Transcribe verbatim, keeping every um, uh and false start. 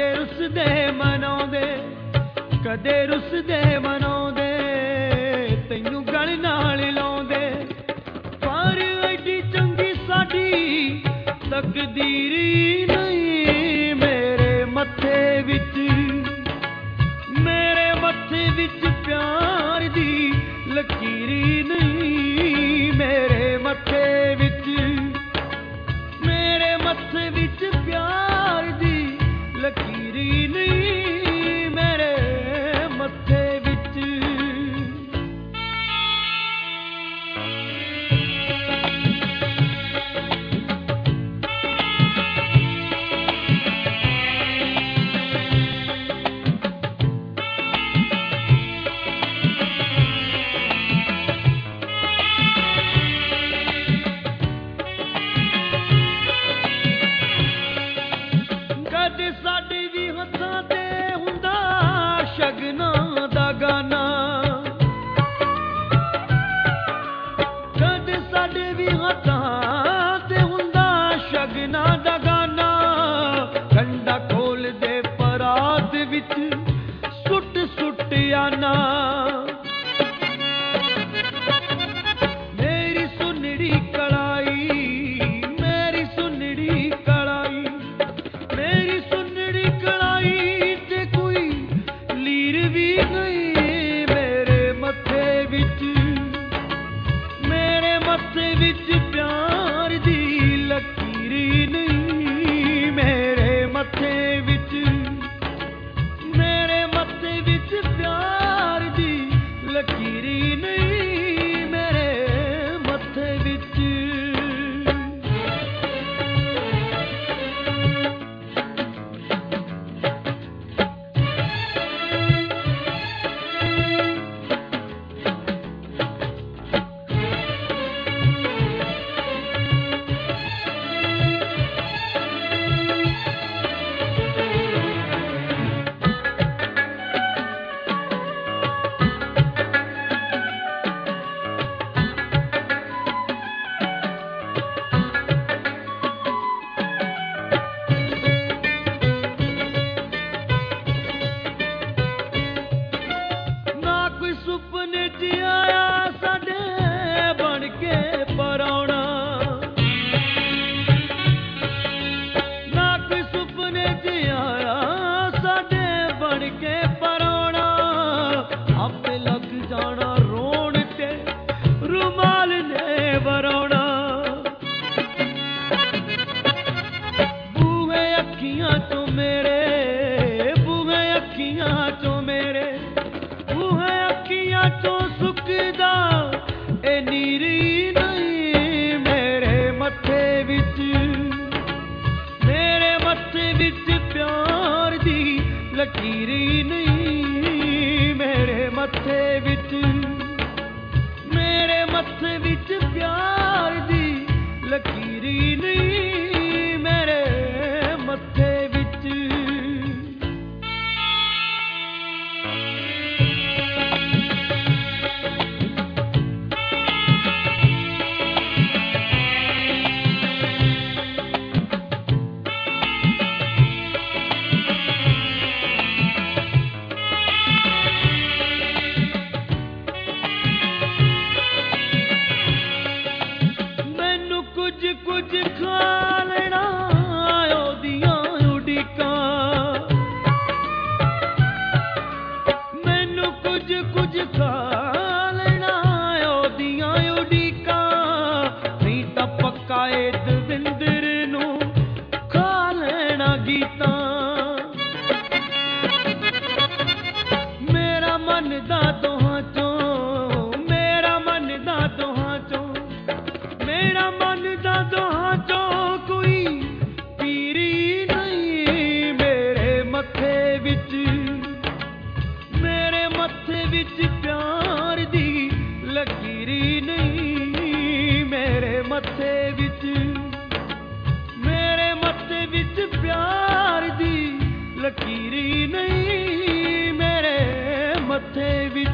रुसदे मनाउंदे कदे रुसदे मनाउंदे तैनू गल नाल लाउंदे पर एडी चंगी साडी तकदीरी नहीं मेरे मत्थे विच मेरे मत्थे विच प्यार दी लकीरी नहीं मेरे मत्थे विच मेरे मत्थे विच प्यार दी लकीरी नहीं मेरे मत्थे विच साडे भी हत्थां ते हुंदा शगना दा गाना कदे साडे भी हत्थां ते हुंदा शगना दा गाना कंडा खोल दे परात विच सुट सुट आना मेरी सुनड़ी कड़ाई मेरी सुनड़ी कड़ाई मेरी सुनड़ी कड़ाई ते कोई लीर भी नहीं मेरे मत्थे विच मेरे मत्थे विच प्यार दी लकीरी नहीं मेरे मत्थे विच मेरे मत्थे विच प्यार दी लकीरी नहीं मेरे मत्थे विच सुपने च आया साडे बन के परौना ना कोई सुपने च आया साडे बन के परौना आपे लग जाना रोण ते रुमाल ने वरौना बूहे अखियां चो मेरे बूहे अखियां चो मेरे तो सुकदा ए नीरी नहीं मेरे मत्थे विच मेरे मत्थे विच प्यार दी लकीरी नहीं मेरे मत्थे विच मेरे मत्थे विच प्यार दी लकीरी नहीं मेरे मत्थे विच कुछ कुछ खा लेना ओदियां उड़ीकां मैनू कुछ कुछ खा लेना ओदियां उड़ीकां नहीं तां पक्का ए दविंदर नू खा लेना गीतां मेरा मन दा दोहां चों मेरा मन दा दोहां चों मेरा मन दा दोहां चों कोई पीरी नहीं मेरे मत्थे विच मेरे मत्थे विच प्यार दी लकीरी नहीं मेरे मत्थे विच मेरे मत्थे विच प्यार दी लकीरी नहीं मेरे मत्थे विच